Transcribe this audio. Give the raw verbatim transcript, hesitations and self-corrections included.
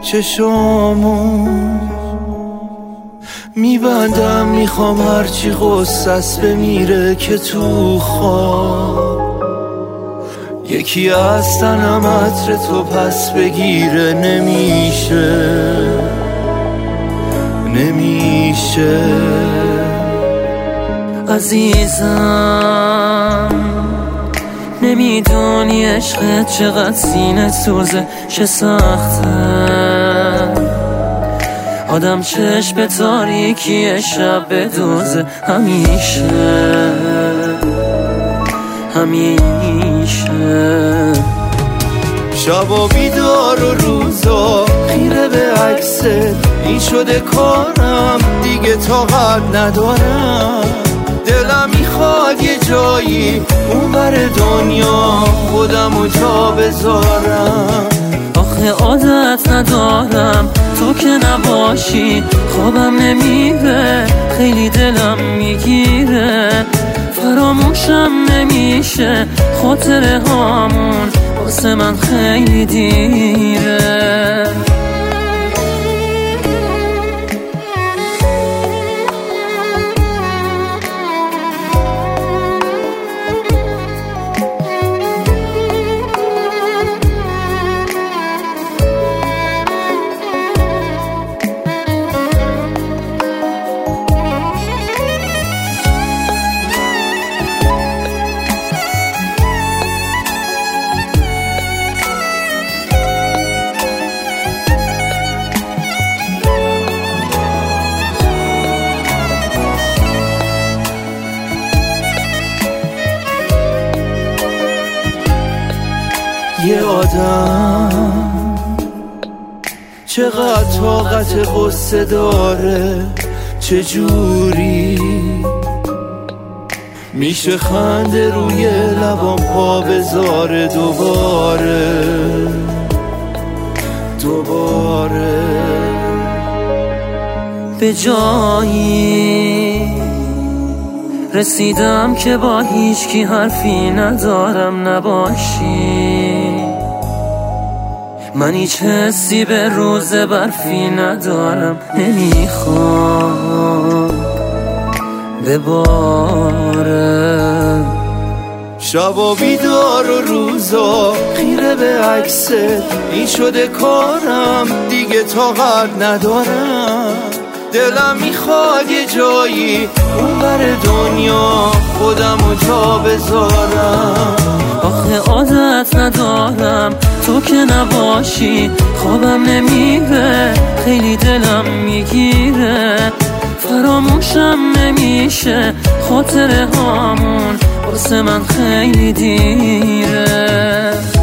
چشامون میبندم، میخوام هرچی غصص بمیره که تو خواب یکی از تنم عطر تو پس بگیره. نمیشه نمیشه عزیزم، نمیدونی عشقت چقدر سینه سوزه، چه سخته آدم چشم به تاریکی شب بدوزه. همیشه همیشه شبا بیدار و روزا خیره به عکست، این شده کارم دیگه طاقت ندارم. دلم میخواد یه جایی اون بر دنیا خودمو جا بذارم. آخه عادت ندارم تو که نباشی، خوابم نمیره، خیلی دلم میگیره، فراموشم نمیشه خاطره هامون، واسه من خیلی دیره. یه آدم چقدر طاقت قصه داره، چجوری میشه خنده روی لبام پا بذاره دوباره دوباره. به جایی رسیدم که با هیچ کی حرفی ندارم نباشی، من هیچ حسی به روز برفی ندارم، نمیخوام بباره. شبا بیدار و روزا خیره به عکست، این شده کارم دیگه طاقت ندارم. دلم میخواد یه جایی اون بر دنیا خودمو جا بذارم. آخه عادت ندارم تو که نباشی، خوابم نمیره، خیلی دلم میگیره، فراموشم نمیشه خاطره هامون، واسه من خیلی دیره.